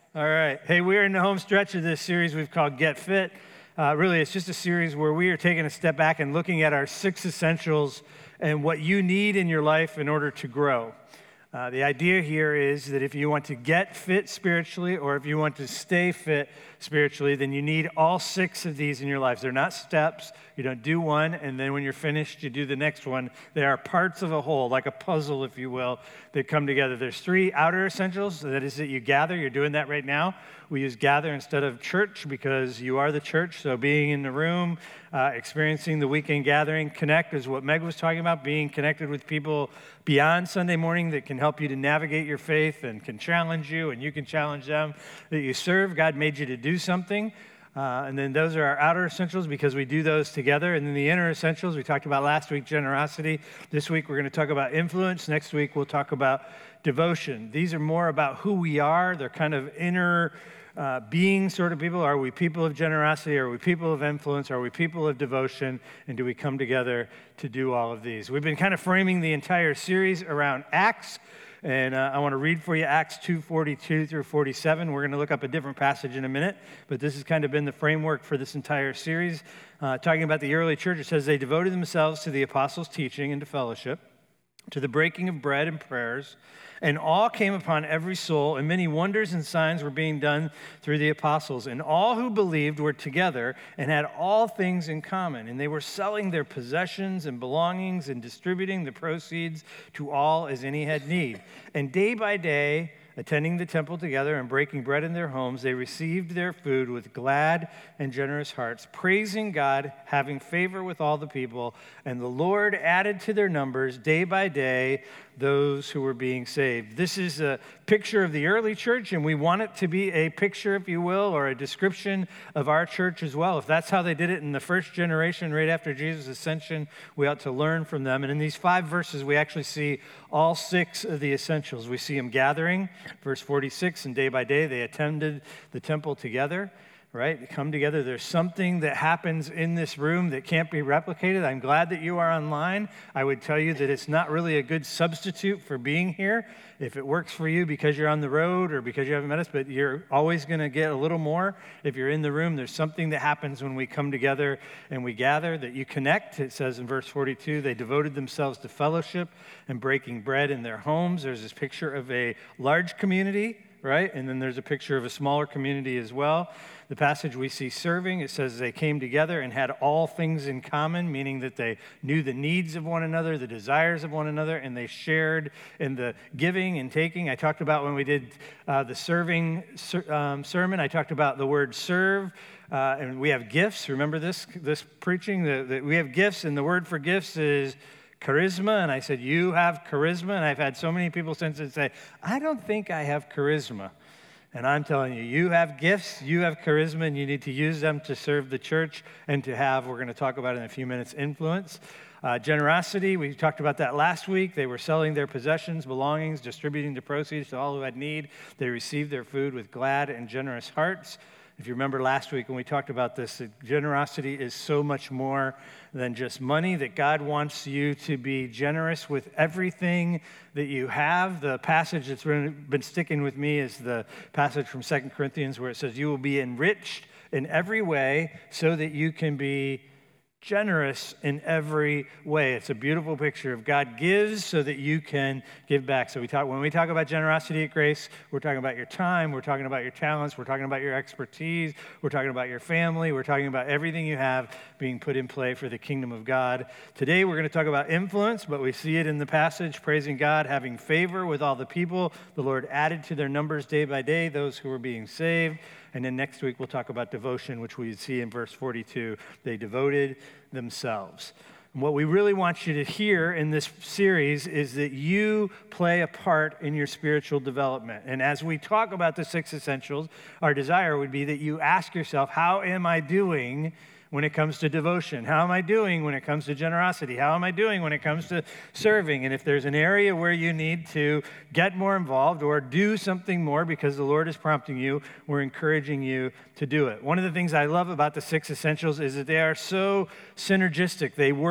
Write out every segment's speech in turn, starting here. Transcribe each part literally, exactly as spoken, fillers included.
All right. Hey, we're in the home stretch of this series we've called Get Fit. Uh, really, it's just a series where we are taking a step back and looking at our six essentials and what you need in your life in order to grow. Uh, the idea here is that if you want to get fit spiritually or if you want to stay fit spiritually, then you need all six of these in your lives. They're not steps. You don't do one, and then when you're finished, you do the next one. They are parts of a whole, like a puzzle, if you will, that come together. There's three outer essentials. That is that you gather. You're doing that right now. We use gather instead of church because you are the church. So being in the room, uh, experiencing the weekend gathering. Connect is what Meg was talking about, being connected with people beyond Sunday morning that can help you to navigate your faith and can challenge you, and you can challenge them. That you serve. God made you to do something. Uh, and then those are our outer essentials because we do those together. And then the inner essentials, we talked about last week, generosity. This week we're going to talk about influence. Next week we'll talk about devotion. These are more about who we are. They're kind of inner uh, being sort of people. Are we people of generosity? Are we people of influence? Are we people of devotion? And do we come together to do all of these? We've been kind of framing the entire series around Acts. And uh, I want to read for you Acts two forty-two through forty-seven. We're going to look up a different passage in a minute, but this has kind of been the framework for this entire series. Uh, talking about the early church, it says, they devoted themselves to the apostles' teaching and to fellowship, to the breaking of bread and prayers, and awe came upon every soul, and many wonders and signs were being done through the apostles. And all who believed were together and had all things in common. And they were selling their possessions and belongings and distributing the proceeds to all as any had need. And day by day, attending the temple together and breaking bread in their homes, they received their food with glad and generous hearts, praising God, having favor with all the people. And the Lord added to their numbers day by day those who were being saved. This is a picture of the early church, and we want it to be a picture, if you will, or a description of our church as well. If that's how they did it in the first generation right after Jesus' ascension, we ought to learn from them. And in these five verses, we actually see all six of the essentials. We see them gathering, verse forty-six, and day by day they attended the temple together. Right? They come together. There's something that happens in this room that can't be replicated. I'm glad that you are online. I would tell you that it's not really a good substitute for being here. If it works for you because you're on the road or because you haven't met us, but you're always going to get a little more if you're in the room. There's something that happens when we come together and we gather, that you connect. It says in verse forty-two, they devoted themselves to fellowship and breaking bread in their homes. There's this picture of a large community, right? And then there's a picture of a smaller community as well. The passage we see serving, it says they came together and had all things in common, meaning that they knew the needs of one another, the desires of one another, and they shared in the giving and taking. I talked about when we did uh, the serving ser- um, sermon, I talked about the word serve, uh, and we have gifts. Remember this, this preaching? That the, we have gifts, and the word for gifts is charisma, and I said, you have charisma, and I've had so many people since then say, I don't think I have charisma. And I'm telling you, you have gifts, you have charisma, and you need to use them to serve the church and to have, we're going to talk about in a few minutes, influence. Uh, generosity, we talked about that last week. They were selling their possessions, belongings, distributing the proceeds to all who had need. They received their food with glad and generous hearts. If you remember last week when we talked about this, that generosity is so much more than just money, that God wants you to be generous with everything that you have. The passage that's been sticking with me is the passage from Second Corinthians where it says, you will be enriched in every way so that you can be generous in every way. It's a beautiful picture of God gives so that you can give back. So we talk when we talk about generosity at Grace, we're talking about your time, we're talking about your talents, we're talking about your expertise, we're talking about your family, we're talking about everything you have being put in play for the kingdom of God. Today we're going to talk about influence, but we see it in the passage, praising God, having favor with all the people. The Lord added to their numbers day by day those who were being saved. And then next week we'll talk about devotion, which we see in verse forty-two. They devoted themselves. And what we really want you to hear in this series is that you play a part in your spiritual development. And as we talk about the six essentials, our desire would be that you ask yourself, how am I doing when it comes to devotion? How am I doing when it comes to generosity? How am I doing when it comes to serving? And if there's an area where you need to get more involved or do something more because the Lord is prompting you, we're encouraging you to do it. One of the things I love about the six essentials is that they are so synergistic. They work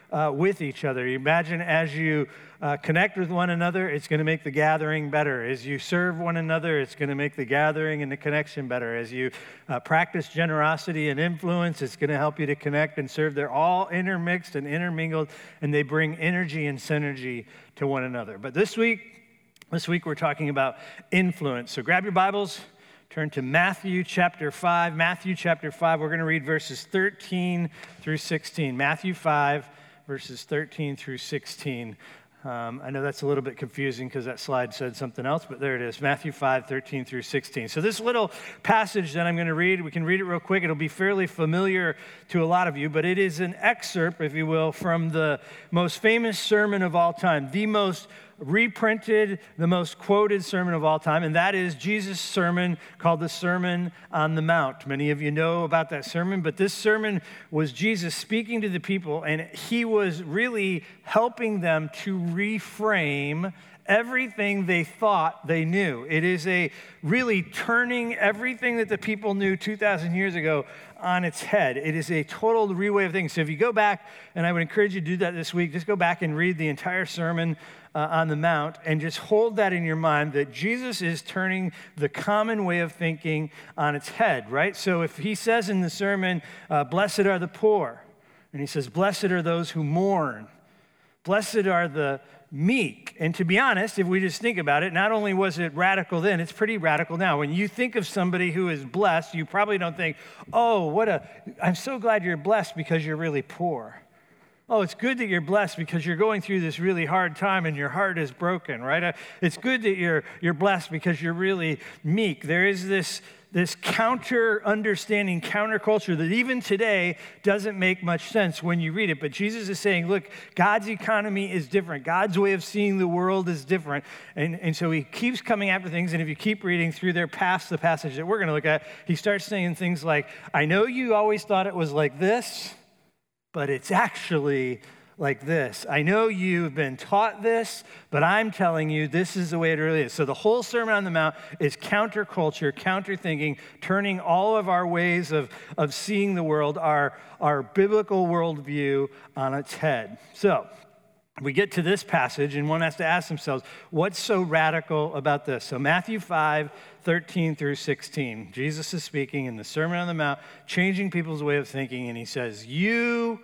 uh, with each other. Imagine as you uh, connect with one another, it's going to make the gathering better. As you serve one another, it's going to make the gathering and the connection better. As you uh, practice generosity and influence, it's going to help you to connect and serve. They're all intermixed and intermingled, and they bring energy and synergy to one another. But this week, this week we're talking about influence. So grab your Bibles. Turn to Matthew chapter five. Matthew chapter five, we're going to read verses thirteen through sixteen. Matthew five, verses thirteen through sixteen. Um, I know that's a little bit confusing because that slide said something else, but there it is, Matthew five, thirteen through sixteen. So this little passage that I'm going to read, we can read it real quick. It'll be fairly familiar to a lot of you, but it is an excerpt, if you will, from the most famous sermon of all time, the most reprinted, the most quoted sermon of all time, and that is Jesus' sermon called the Sermon on the Mount. Many of you know about that sermon, but this sermon was Jesus speaking to the people, and he was really helping them to reframe everything they thought they knew. It is a really turning everything that the people knew two thousand years ago on its head. It is a total reway of things. So if you go back, and I would encourage you to do that this week, just go back and read the entire sermon uh, on the Mount and just hold that in your mind that Jesus is turning the common way of thinking on its head, right? So if he says in the sermon, uh, blessed are the poor, and he says, blessed are those who mourn, blessed are the meek. And to be honest, if we just think about it, not only was it radical then, it's pretty radical now. When you think of somebody who is blessed, you probably don't think, oh, what a, I'm so glad you're blessed because you're really poor. Oh, it's good that you're blessed because you're going through this really hard time and your heart is broken, right? It's good that you're you're blessed because you're really meek. There is this This counter understanding, counterculture that even today doesn't make much sense when you read it. But Jesus is saying, look, God's economy is different. God's way of seeing the world is different. And, and so he keeps coming after things. And if you keep reading through there past the passage that we're going to look at, he starts saying things like, I know you always thought it was like this, but it's actually like this. I know you've been taught this, but I'm telling you this is the way it really is. So the whole Sermon on the Mount is counterculture, counter-thinking, turning all of our ways of, of seeing the world, our, our biblical worldview on its head. So we get to this passage, and one has to ask themselves, what's so radical about this? So Matthew five, thirteen through sixteen. Jesus is speaking in the Sermon on the Mount, changing people's way of thinking, and he says, you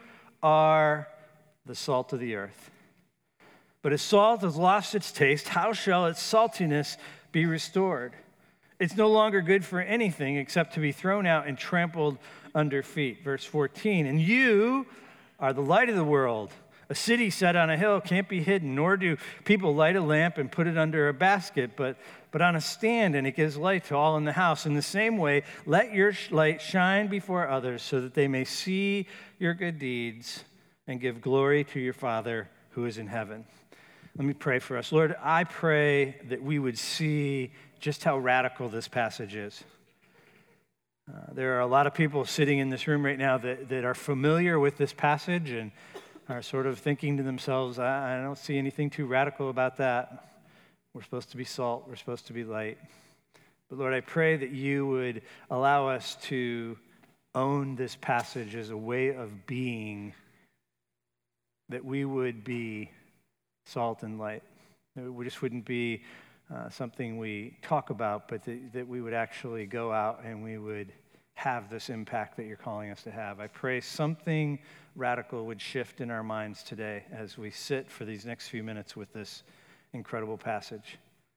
are the salt of the earth. But if salt has lost its taste, how shall its saltiness be restored? It's no longer good for anything except to be thrown out and trampled under feet. Verse fourteen, and you are the light of the world. A city set on a hill can't be hidden, nor do people light a lamp and put it under a basket, but, but on a stand, and it gives light to all in the house. In the same way, let your light shine before others so that they may see your good deeds and give glory to your Father who is in heaven. Let me pray for us. Lord, I pray that we would see just how radical this passage is. Uh, there are a lot of people sitting in this room right now that, that are familiar with this passage and are sort of thinking to themselves, I, I don't see anything too radical about that. We're supposed to be salt. We're supposed to be light. But Lord, I pray that you would allow us to own this passage as a way of being, that we would be salt and light. That we just wouldn't be uh, something we talk about, but that, that we would actually go out and we would have this impact that you're calling us to have. I pray something radical would shift in our minds today as we sit for these next few minutes with this incredible passage.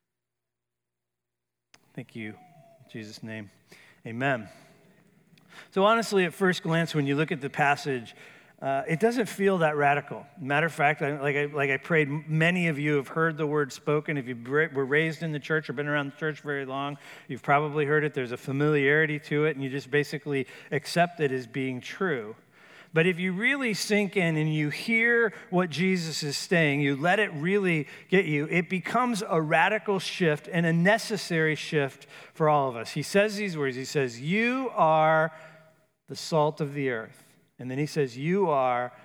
Thank you. In Jesus' name, amen. So honestly, at first glance, when you look at the passage, Uh, it doesn't feel that radical. Matter of fact, I, like, I, like I prayed, many of you have heard the word spoken. If you were raised in the church or been around the church very long, you've probably heard it. There's a familiarity to it, and you just basically accept it as being true. But if you really sink in and you hear what Jesus is saying, you let it really get you, it becomes a radical shift and a necessary shift for all of us. He says these words. He says, you are the salt of the earth. And then he says, you are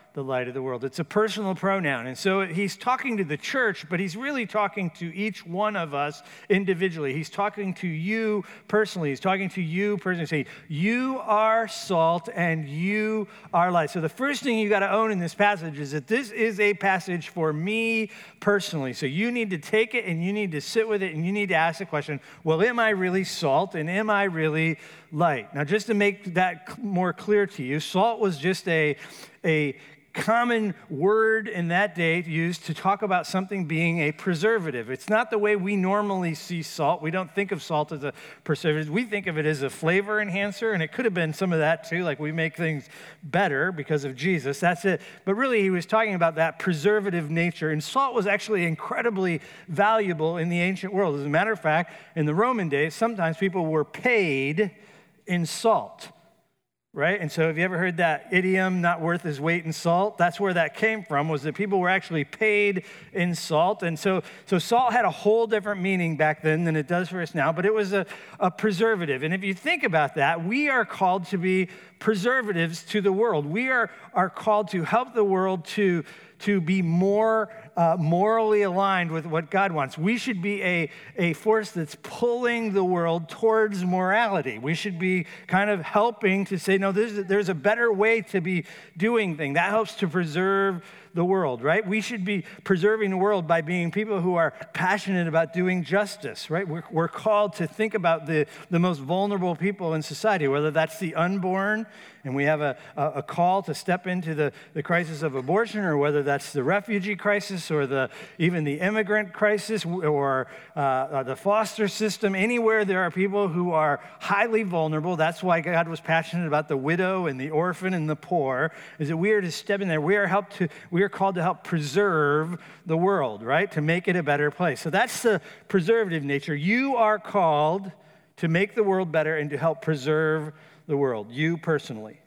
the light of the world. It's a personal pronoun. And so he's talking to the church, but he's really talking to each one of us individually. He's talking to you personally. He's talking to you personally, saying, you are salt and you are light. So the first thing you got to own in this passage is that this is a passage for me personally. So you need to take it and you need to sit with it and you need to ask the question, well, am I really salt and am I really light? Now, just to make that more clear to you, salt was just a, a common word in that day used to talk about something being a preservative. It's not the way we normally see salt. We don't think of salt as a preservative. We think of it as a flavor enhancer, and it could have been some of that too, like we make things better because of Jesus. That's it. But really, he was talking about that preservative nature, and salt was actually incredibly valuable in the ancient world. As a matter of fact, in the Roman days, sometimes people were paid in salt. Right? And so have you ever heard that idiom, not worth his weight in salt? That's where that came from, was that people were actually paid in salt. And so, so salt had a whole different meaning back then than it does for us now, but it was a, a preservative. And if you think about that, we are called to be preservatives to the world. We are, are called to help the world to, to be more uh, morally aligned with what God wants. We should be a, a force that's pulling the world towards morality. We should be kind of helping to say, no, there's, there's a better way to be doing things. That helps to preserve the world, right? We should be preserving the world by being people who are passionate about doing justice, right? We're, we're called to think about the, the most vulnerable people in society, whether that's the unborn, and we have a, a, a call to step into the, the crisis of abortion, or whether that's the refugee crisis, or the even the immigrant crisis, or uh, the foster system. Anywhere there are people who are highly vulnerable. That's why God was passionate about the widow and the orphan and the poor, is that we are to step in there. We are helped to we are called to help preserve the world, right? To make it a better place. So that's the preservative nature. You are called to make the world better and to help preserve the world, you personally,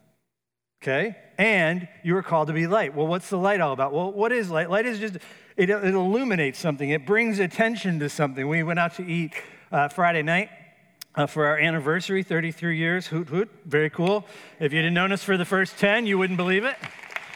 okay? And you are called to be light. Well, what's the light all about? Well, what is light? Light is just, it, it illuminates something. It brings attention to something. We went out to eat uh, Friday night uh, for our anniversary, thirty-three years, hoot, hoot, very cool. If you didn't know us for the first ten, you wouldn't believe it.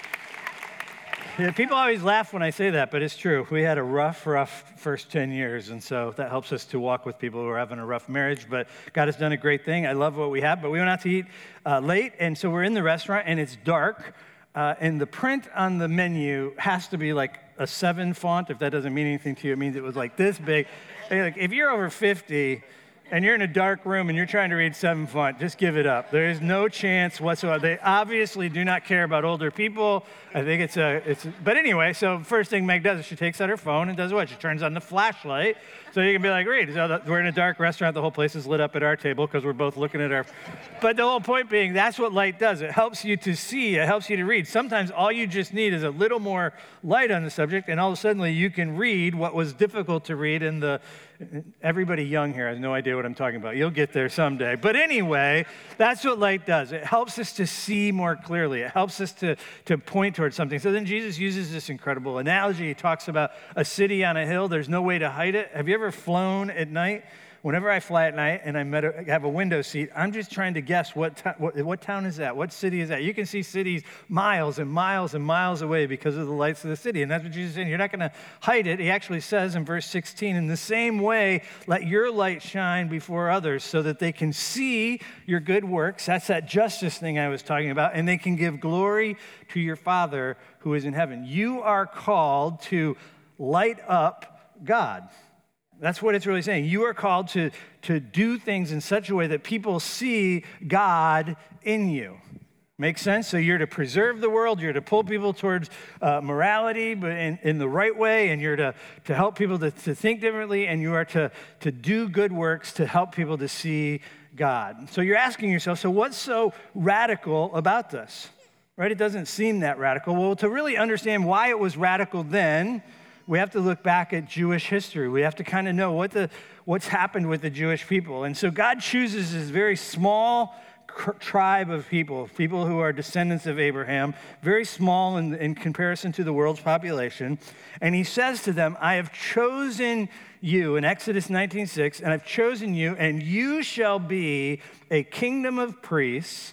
Yeah, people always laugh when I say that, but it's true. We had a rough, rough first ten years, and so that helps us to walk with people who are having a rough marriage, but God has done a great thing. I love what we have, but we went out to eat uh, late, and so we're in the restaurant, and it's dark, uh, and the print on the menu has to be like a seven font. If that doesn't mean anything to you, it means it was like this big. And like, if you're over fifty, and you're in a dark room and you're trying to read seven font, just give it up. There is no chance whatsoever. They obviously do not care about older people. I think it's a, it's, a, but anyway, so first thing Meg does is she takes out her phone and does what? She turns on the flashlight so you can be like, read. So we're in a dark restaurant. The whole place is lit up at our table because we're both looking at our, but the whole point being, that's what light does. It helps you to see. It helps you to read. Sometimes all you just need is a little more light on the subject, and all of a sudden you can read what was difficult to read in the, everybody young here has no idea what I'm talking about. You'll get there someday. But anyway, that's what light does. It helps us to see more clearly. It helps us to, to point towards something. So then Jesus uses this incredible analogy. He talks about a city on a hill. There's no way to hide it. Have you ever flown at night? Whenever I fly at night and I met a, have a window seat, I'm just trying to guess what, to, what what town is that? What city is that? You can see cities miles and miles and miles away because of the lights of the city. And that's what Jesus is saying. You're not going to hide it. He actually says in verse sixteen, in the same way, let your light shine before others so that they can see your good works. That's that justice thing I was talking about. And they can give glory to your Father who is in heaven. You are called to light up God. That's what it's really saying. You are called to, to do things in such a way that people see God in you. Make sense? So you're to preserve the world. You're to pull people towards uh, morality, but in, in the right way, and you're to, to help people to, to think differently, and you are to, to do good works to help people to see God. So you're asking yourself, so what's so radical about this? Right? It doesn't seem that radical. Well, to really understand why it was radical then, we have to look back at Jewish history. We have to kind of know what the what's happened with the Jewish people. And so God chooses this very small cr- tribe of people, people who are descendants of Abraham, very small in, in comparison to the world's population. And he says to them, I have chosen you, in Exodus nineteen six, and I've chosen you, and you shall be a kingdom of priests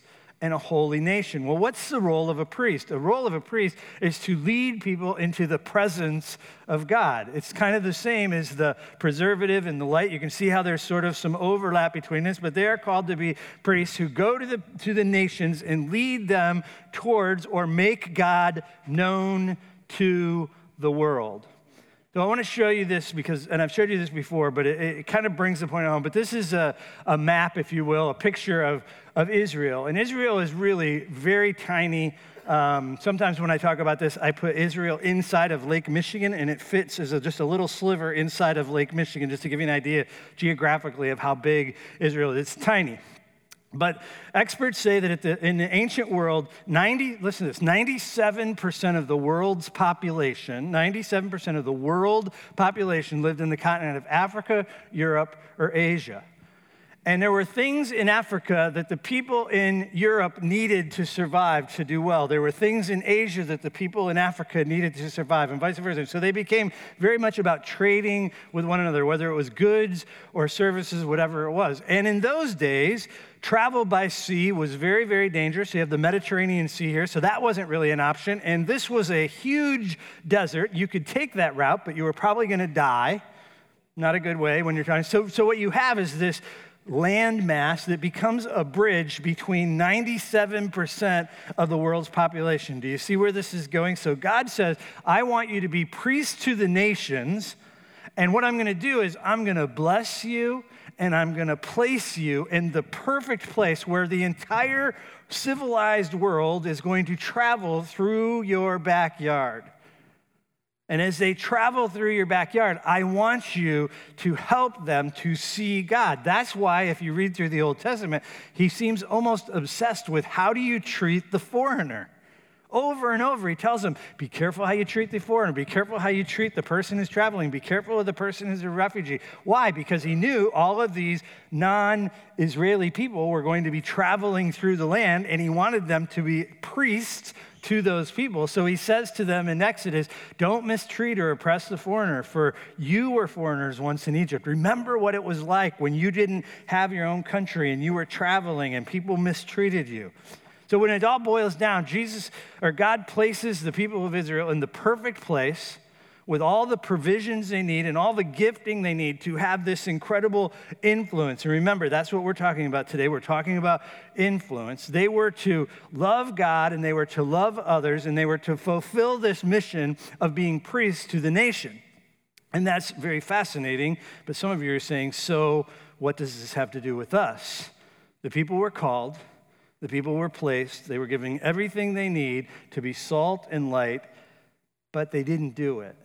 and a holy nation. Well, what's the role of a priest? The role of a priest is to lead people into the presence of God. It's kind of the same as the preservative and the light. You can see how there's sort of some overlap between this, but they are called to be priests who go to the, to the nations and lead them towards or make God known to the world. So I want to show you this because, and I've showed you this before, but it, it kind of brings the point home. But this is a, a map, if you will, a picture of, of Israel. And Israel is really very tiny. Um, sometimes when I talk about this, I put Israel inside of Lake Michigan, and it fits as a, just a little sliver inside of Lake Michigan, just to give you an idea geographically of how big Israel is. It's tiny. But experts say that at the, in the ancient world, ninety, listen to this, ninety-seven percent of the world's population, ninety-seven percent of the world population lived in the continent of Africa, Europe, or Asia. And there were things in Africa that the people in Europe needed to survive, to do well. There were things in Asia that the people in Africa needed to survive, and vice versa. So they became very much about trading with one another, whether it was goods or services, whatever it was. And in those days, travel by sea was very, very dangerous. You have the Mediterranean Sea here, so that wasn't really an option. And this was a huge desert. You could take that route, but you were probably going to die. Not a good way when you're trying. So, so what you have is this land mass that becomes a bridge between ninety-seven percent of the world's population. Do you see where this is going? So God says, I want you to be priests to the nations, and what I'm going to do is I'm going to bless you, and I'm going to place you in the perfect place where the entire civilized world is going to travel through your backyard. And as they travel through your backyard, I want you to help them to see God. That's why, if you read through the Old Testament, he seems almost obsessed with how do you treat the foreigner. Over and over, he tells them, be careful how you treat the foreigner. Be careful how you treat the person who's traveling. Be careful of the person who's a refugee. Why? Because he knew all of these non-Israeli people were going to be traveling through the land, and he wanted them to be priests to those people. So he says to them in Exodus, don't mistreat or oppress the foreigner, for you were foreigners once in Egypt. Remember what it was like when you didn't have your own country and you were traveling and people mistreated you. So when it all boils down, Jesus or God places the people of Israel in the perfect place with all the provisions they need and all the gifting they need to have this incredible influence. And remember, that's what we're talking about today. We're talking about influence. They were to love God, and they were to love others, and they were to fulfill this mission of being priests to the nation. And that's very fascinating. But some of you are saying, so what does this have to do with us? The people were called. The people were placed. They were giving everything they need to be salt and light, but they didn't do it.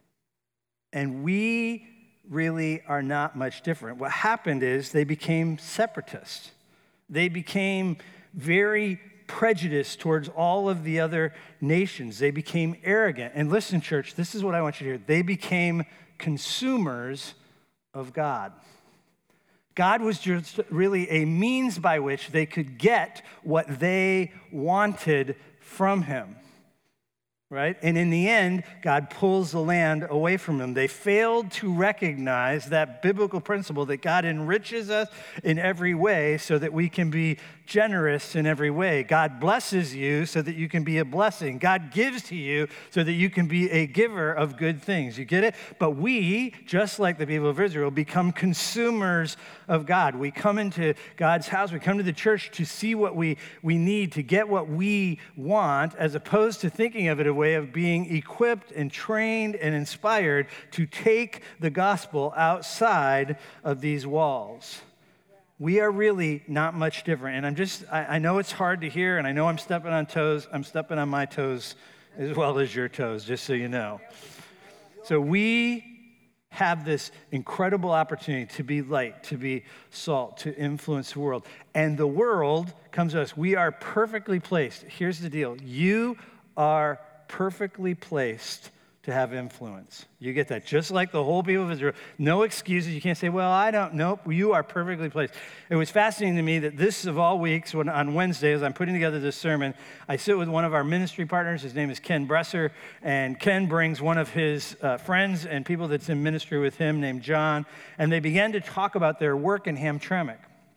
And we really are not much different. What happened is they became separatists. They became very prejudiced towards all of the other nations. They became arrogant. And listen, church, this is what I want you to hear. They became consumers of God. God was just really a means by which they could get what they wanted from him. Right? And in the end, God pulls the land away from them. They failed to recognize that biblical principle that God enriches us in every way so that we can be generous in every way. God blesses you so that you can be a blessing. God gives to you so that you can be a giver of good things. You get it? But we, just like the people of Israel, become consumers of God. We come into God's house. We come to the church to see what we, we need, to get what we want, as opposed to thinking of it a way of being equipped and trained and inspired to take the gospel outside of these walls. We are really not much different. And I'm just, I, I know it's hard to hear, and I know I'm stepping on toes. I'm stepping on my toes as well as your toes, just so you know. So we have this incredible opportunity to be light, to be salt, to influence the world. And the world comes to us. We are perfectly placed. Here's the deal. You are perfectly placed to have influence. You get that? Just like the whole people of Israel. No excuses. You can't say, well, I don't. Nope. You are perfectly placed. It was fascinating to me that this of all weeks, when on Wednesday, as I'm putting together this sermon, I sit with one of our ministry partners. His name is Ken Bresser. And Ken brings one of his uh, friends and people that's in ministry with him named John. And they began to talk about their work in Hamtramck.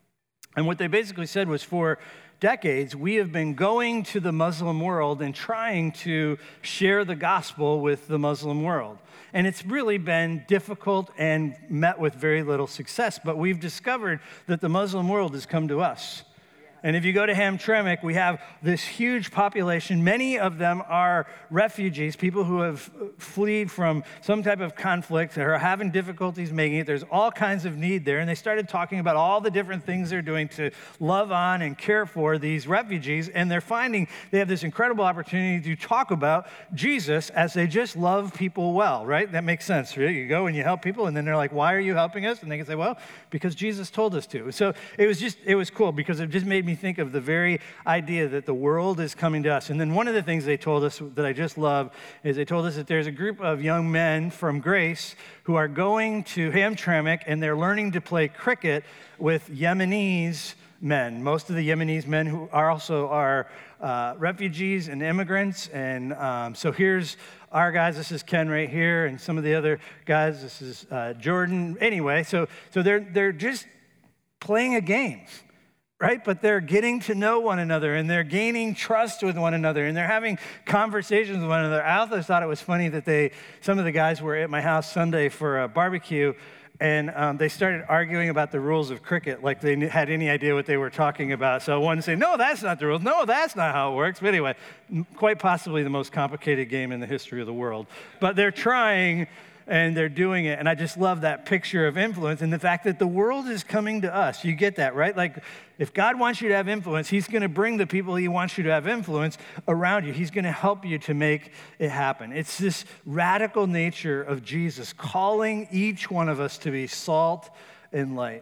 And what they basically said was, for decades, we have been going to the Muslim world and trying to share the gospel with the Muslim world. And it's really been difficult and met with very little success. But we've discovered that the Muslim world has come to us. And if you go to Hamtramck, we have this huge population. Many of them are refugees, people who have fled from some type of conflict or are having difficulties making it. There's all kinds of need there. And they started talking about all the different things they're doing to love on and care for these refugees. And they're finding they have this incredible opportunity to talk about Jesus as they just love people well, right? That makes sense, right? You go and you help people, and then they're like, why are you helping us? And they can say, well, because Jesus told us to. So it was just, it was cool because it just made me me think of the very idea that the world is coming to us. And then one of the things they told us that I just love is they told us that there's a group of young men from Grace who are going to Hamtramck, and they're learning to play cricket with Yemenis men. Most of the Yemenis men who are also are uh, refugees and immigrants. And um, so here's our guys. This is Ken right here, and some of the other guys. This is uh, Jordan. Anyway, so so they're they're just playing a game, right? But they're getting to know one another, and they're gaining trust with one another, and they're having conversations with one another. I also thought it was funny that they, some of the guys were at my house Sunday for a barbecue, and um, they started arguing about the rules of cricket, like they had any idea what they were talking about. So one saying, no, that's not the rules. No, that's not how it works. But anyway, quite possibly the most complicated game in the history of the world. But they're trying, and they're doing it. And I just love that picture of influence and the fact that the world is coming to us. You get that, right? Like, if God wants you to have influence, he's going to bring the people he wants you to have influence around you. He's going to help you to make it happen. It's this radical nature of Jesus calling each one of us to be salt and light.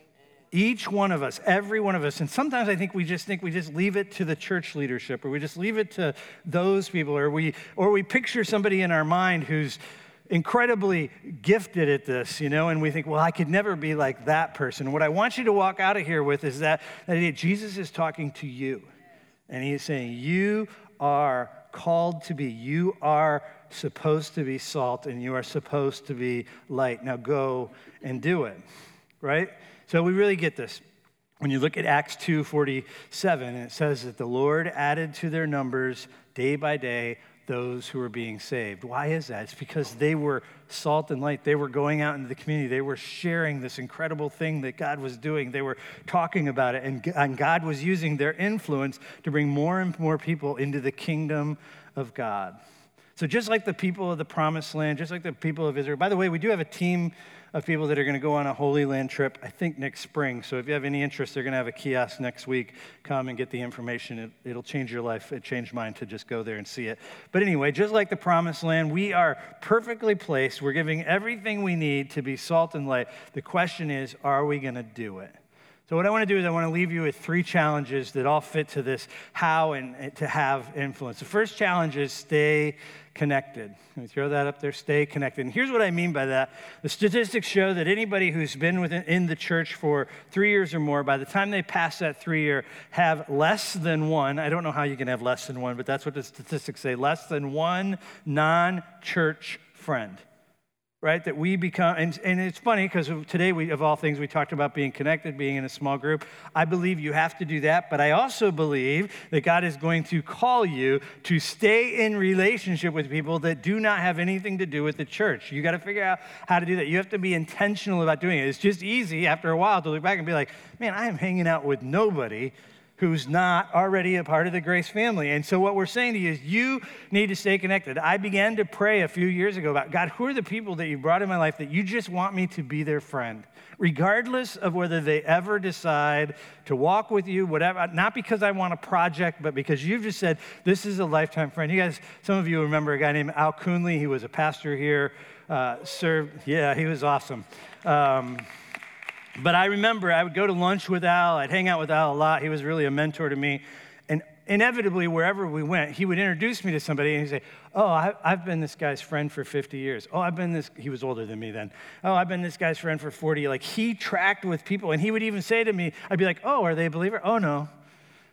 Each one of us, every one of us. And sometimes I think we just think we just leave it to the church leadership, or we just leave it to those people, or we or we picture somebody in our mind who's incredibly gifted at this, you know, and we think, well, I could never be like that person. What I want you to walk out of here with is that, that Jesus is talking to you, and he is saying, you are called to be, you are supposed to be salt, and you are supposed to be light. Now go and do it, right? So we really get this. When you look at Acts two forty-seven, it says that the Lord added to their numbers day by day those who were being saved. Why is that? It's because they were salt and light. They were going out into the community. They were sharing this incredible thing that God was doing. They were talking about it, and, and God was using their influence to bring more and more people into the kingdom of God. So just like the people of the Promised Land, just like the people of Israel. By the way, we do have a team of people that are going to go on a Holy Land trip, I think next spring. So if you have any interest, they're going to have a kiosk next week. Come and get the information. It, it'll change your life. It changed mine to just go there and see it. But anyway, just like the Promised Land, we are perfectly placed. We're giving everything we need to be salt and light. The question is, are we going to do it? So what I want to do is I want to leave you with three challenges that all fit to this how and to have influence. The first challenge is stay connected. Let me throw that up there, stay connected. And here's what I mean by that. The statistics show that anybody who's been within, in the church for three years or more, by the time they pass that three year, have less than one, I don't know how you can have less than one, but that's what the statistics say, less than one non-church friend. Right, that we become, and, and it's funny because today, we, of all things, we talked about being connected, being in a small group. I believe you have to do that, but I also believe that God is going to call you to stay in relationship with people that do not have anything to do with the church. You got to figure out how to do that. You have to be intentional about doing it. It's just easy after a while to look back and be like, man, I am hanging out with nobody who's not already a part of the Grace family. And so what we're saying to you is you need to stay connected. I began to pray a few years ago about, God, who are the people that you brought in my life that you just want me to be their friend, regardless of whether they ever decide to walk with you, whatever, not because I want a project, but because you've just said, this is a lifetime friend. You guys, some of you remember a guy named Al Coonley. He was a pastor here, uh, served, yeah, he was awesome. Um, But I remember I would go to lunch with Al. I'd hang out with Al a lot. He was really a mentor to me. And inevitably, wherever we went, he would introduce me to somebody, and he'd say, oh, I, I've been this guy's friend for fifty years. Oh, I've been this, he was older than me then. Oh, I've been this guy's friend for forty. Like, he tracked with people, and he would even say to me, I'd be like, oh, are they a believer? Oh, no.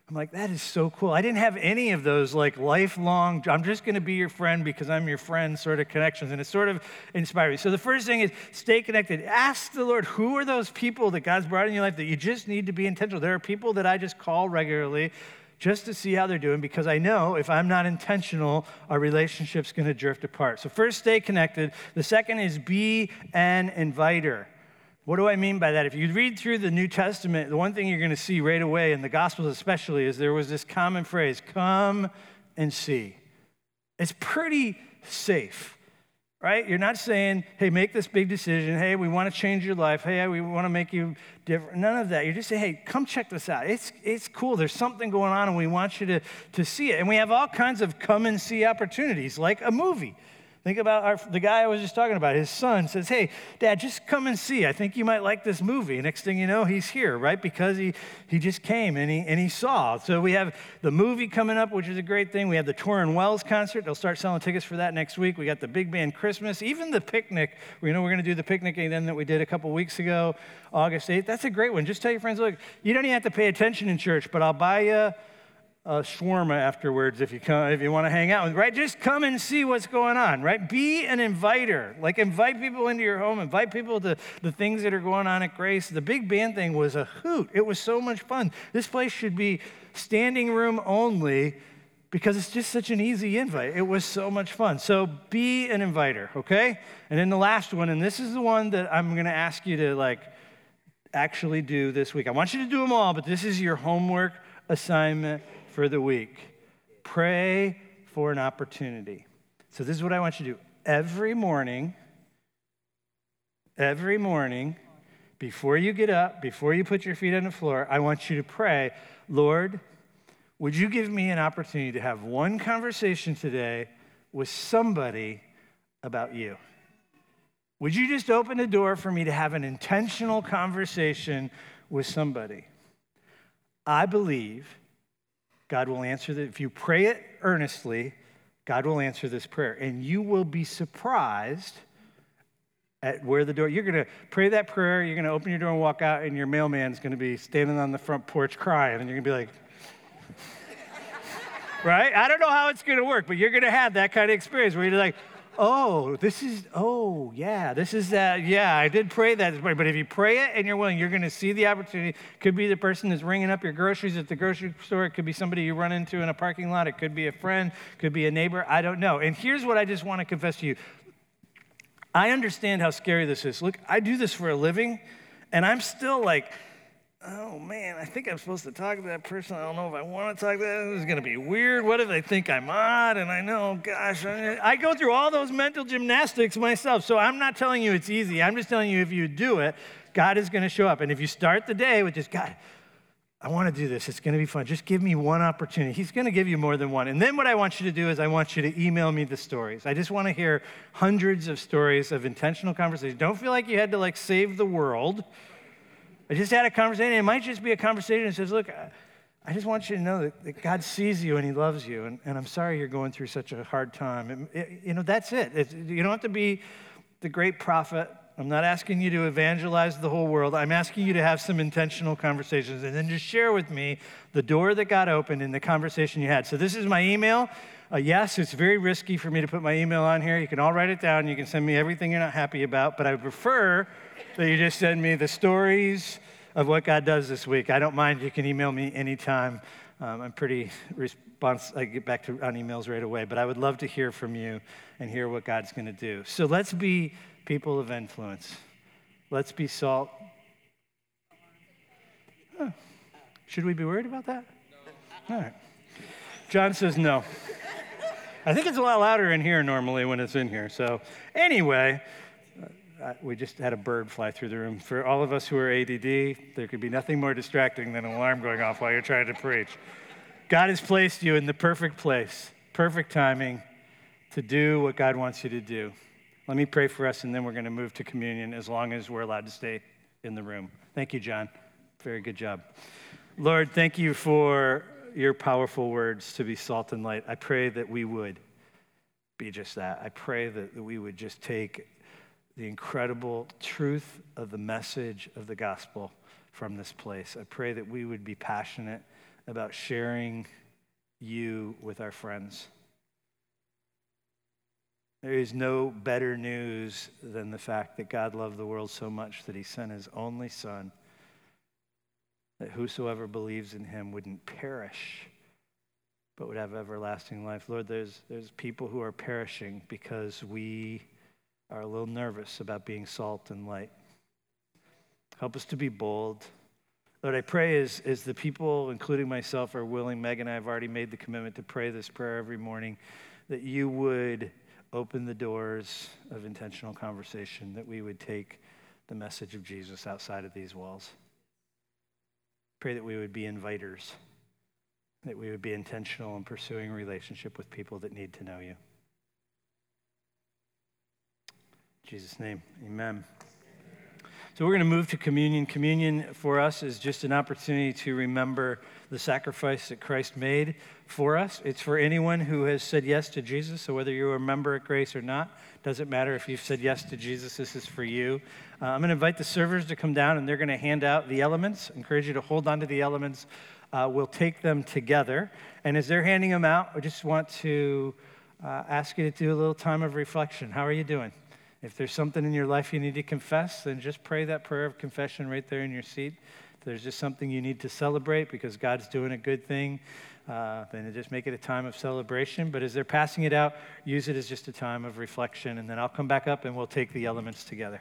I'm like, that is so cool. I didn't have any of those like lifelong, I'm just going to be your friend because I'm your friend sort of connections. And it sort of inspired me. So the first thing is stay connected. Ask the Lord, who are those people that God's brought in your life that you just need to be intentional? There are people that I just call regularly just to see how they're doing, because I know if I'm not intentional, our relationship's going to drift apart. So first, stay connected. The second is be an inviter. What do I mean by that? If you read through the New Testament, the one thing you're going to see right away, in the Gospels especially, is there was this common phrase, come and see. It's pretty safe, right? You're not saying, hey, make this big decision. Hey, we want to change your life. Hey, we want to make you different. None of that. You're just saying, hey, come check this out. It's it's cool. There's something going on, and we want you to, to see it. And we have all kinds of come and see opportunities, like a movie. Think about our, the guy I was just talking about. His son says, hey, Dad, just come and see. I think you might like this movie. Next thing you know, he's here, right? Because he, he just came and he, and he saw. So we have the movie coming up, which is a great thing. We have the Torrin Wells concert. They'll start selling tickets for that next week. We got the Big Band Christmas. Even the picnic. You know, we're going to do the picnic again that we did a couple weeks ago, August eighth. That's a great one. Just tell your friends, look, you don't even have to pay attention in church, but I'll buy you a shawarma afterwards if you come, if you want to hang out, right? Just come and see what's going on, right? Be an inviter. Like, invite people into your home, invite people to the things that are going on at Grace. The Big Band thing was a hoot. It was so much fun. This place should be standing room only because it's just such an easy invite. It was so much fun. So be an inviter, okay? And then the last one, and this is the one that I'm going to ask you to like actually do this week. I want you to do them all, but this is your homework assignment for the week. Pray for an opportunity. So this is what I want you to do. Every morning, every morning, before you get up, before you put your feet on the floor, I want you to pray, Lord, would you give me an opportunity to have one conversation today with somebody about you? Would you just open the door for me to have an intentional conversation with somebody? I believe God will answer that. If you pray it earnestly, God will answer this prayer. And you will be surprised at where the door, you're going to pray that prayer, you're going to open your door and walk out, and your mailman's going to be standing on the front porch crying, and you're going to be like, right? I don't know how it's going to work, but you're going to have that kind of experience where you're like, oh, this is, oh, yeah, this is that, yeah, I did pray that this morning. But if you pray it and you're willing, you're going to see the opportunity. Could be the person that's ringing up your groceries at the grocery store. It could be somebody you run into in a parking lot. It could be a friend. Could be a neighbor. I don't know. And here's what I just want to confess to you. I understand how scary this is. Look, I do this for a living, and I'm still like, oh, man, I think I'm supposed to talk to that person. I don't know if I want to talk to them. This is going to be weird. What if they think I'm odd? And I know, gosh, I, I go through all those mental gymnastics myself. So I'm not telling you it's easy. I'm just telling you if you do it, God is going to show up. And if you start the day with just, God, I want to do this. It's going to be fun. Just give me one opportunity. He's going to give you more than one. And then what I want you to do is I want you to email me the stories. I just want to hear hundreds of stories of intentional conversations. Don't feel like you had to, like, save the world. I just had a conversation. It might just be a conversation that says, look, I just want you to know that, that God sees you and he loves you, and, and I'm sorry you're going through such a hard time. It, it, you know, that's it. It's, you don't have to be the great prophet. I'm not asking you to evangelize the whole world. I'm asking you to have some intentional conversations and then just share with me the door that got opened in the conversation you had. So this is my email. Uh, yes, it's very risky for me to put my email on here. You can all write it down. You can send me everything you're not happy about, but I would prefer that you just send me the stories of what God does this week. I don't mind. You can email me anytime. Um, I'm pretty response. I get back to on emails right away, but I would love to hear from you and hear what God's going to do. So let's be people of influence. Let's be salt. Huh. Should we be worried about that? No. All right. John says no. I think it's a lot louder in here normally when it's in here. So anyway, uh, we just had a bird fly through the room. For all of us who are A D D, there could be nothing more distracting than an alarm going off while you're trying to preach. God has placed you in the perfect place, perfect timing to do what God wants you to do. Let me pray for us, and then we're going to move to communion as long as we're allowed to stay in the room. Thank you, John. Very good job. Lord, thank you for your powerful words to be salt and light. I pray that we would be just that. I pray that we would just take the incredible truth of the message of the gospel from this place. I pray that we would be passionate about sharing you with our friends. There is no better news than the fact that God loved the world so much that he sent his only Son, that whosoever believes in him wouldn't perish, but would have everlasting life. Lord, there's, there's people who are perishing because we are a little nervous about being salt and light. Help us to be bold. Lord, I pray as, as the people, including myself, are willing, Meg and I have already made the commitment to pray this prayer every morning, that you would open the doors of intentional conversation, that we would take the message of Jesus outside of these walls. Pray that we would be inviters, that we would be intentional in pursuing a relationship with people that need to know you. In Jesus' name, amen. So we're going to move to communion. Communion for us is just an opportunity to remember the sacrifice that Christ made for us. It's for anyone who has said yes to Jesus. So whether you're a member at Grace or not, doesn't matter if you've said yes to Jesus, this is for you. Uh, I'm going to invite the servers to come down, and they're going to hand out the elements. I encourage you to hold on to the elements. Uh, we'll take them together. And as they're handing them out, I just want to uh, ask you to do a little time of reflection. How are you doing? If there's something in your life you need to confess, then just pray that prayer of confession right there in your seat. If there's just something you need to celebrate because God's doing a good thing, uh, then just make it a time of celebration. But as they're passing it out, use it as just a time of reflection. And then I'll come back up and we'll take the elements together.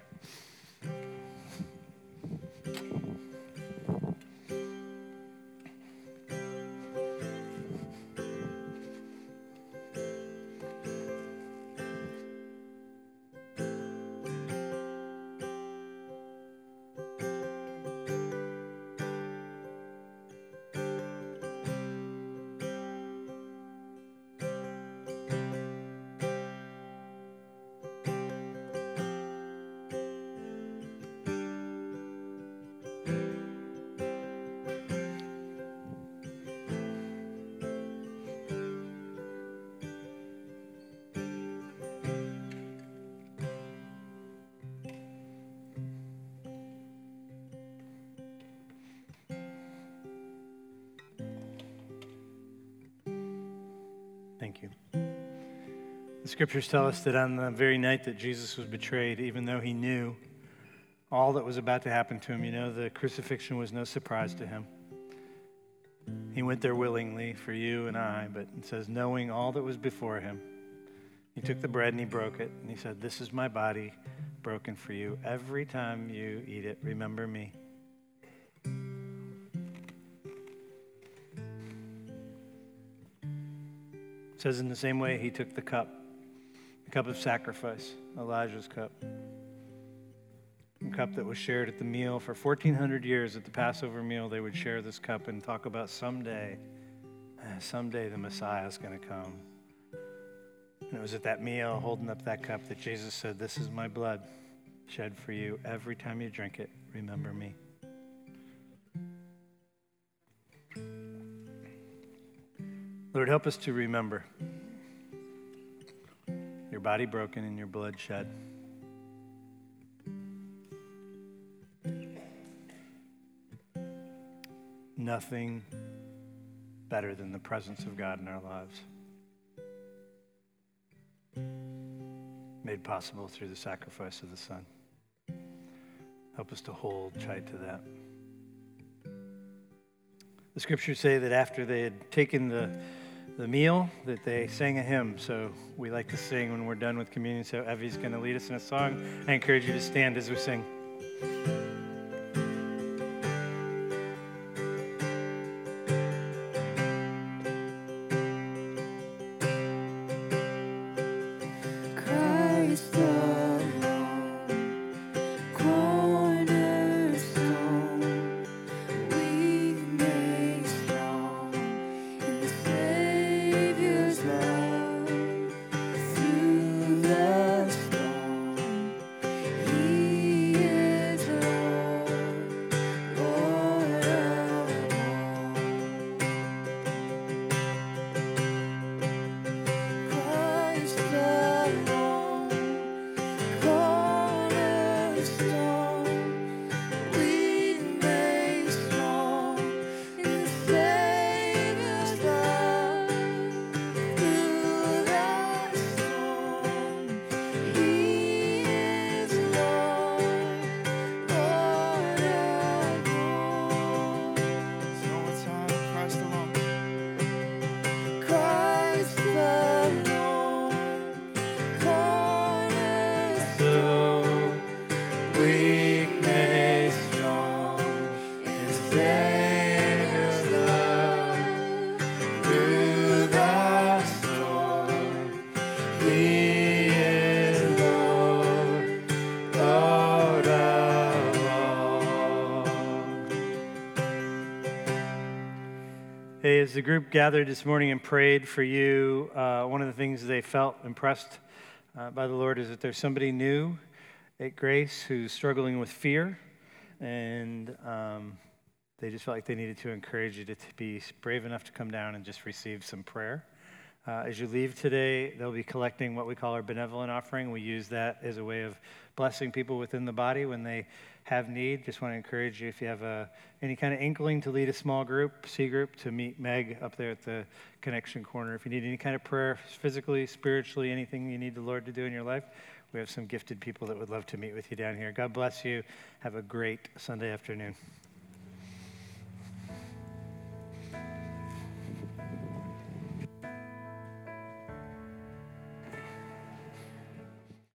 Thank you. The scriptures tell us that on the very night that Jesus was betrayed, even though he knew all that was about to happen to him, you know, the crucifixion was no surprise to him. He went there willingly for you and I, but it says, knowing all that was before him, he took the bread and he broke it, and he said, this is my body broken for you. Every time you eat it, remember me. It says in the same way he took the cup, the cup of sacrifice, Elijah's cup, a cup that was shared at the meal for fourteen hundred years. At the Passover meal, they would share this cup and talk about someday, someday the Messiah is going to come. And it was at that meal, holding up that cup, that Jesus said, this is my blood shed for you. Every time you drink it, remember me. Lord, help us to remember your body broken and your blood shed. Nothing better than the presence of God in our lives. Made possible through the sacrifice of the Son. Help us to hold tight to that. The scriptures say that after they had taken the, the meal, that they sang a hymn. So we like to sing when we're done with communion. So Evie's going to lead us in a song. I encourage you to stand as we sing. Through the storm, He is alive. Hey, as the group gathered this morning and prayed for you, uh, one of the things they felt impressed uh, by the Lord is that there's somebody new at Grace who's struggling with fear, and um, they just felt like they needed to encourage you to, to be brave enough to come down and just receive some prayer. Uh, as you leave today, they'll be collecting what we call our benevolent offering. We use that as a way of blessing people within the body when they have need. Just want to encourage you, if you have a, any kind of inkling to lead a small group, C group, to meet Meg up there at the Connection Corner. If you need any kind of prayer, physically, spiritually, anything you need the Lord to do in your life, we have some gifted people that would love to meet with you down here. God bless you. Have a great Sunday afternoon.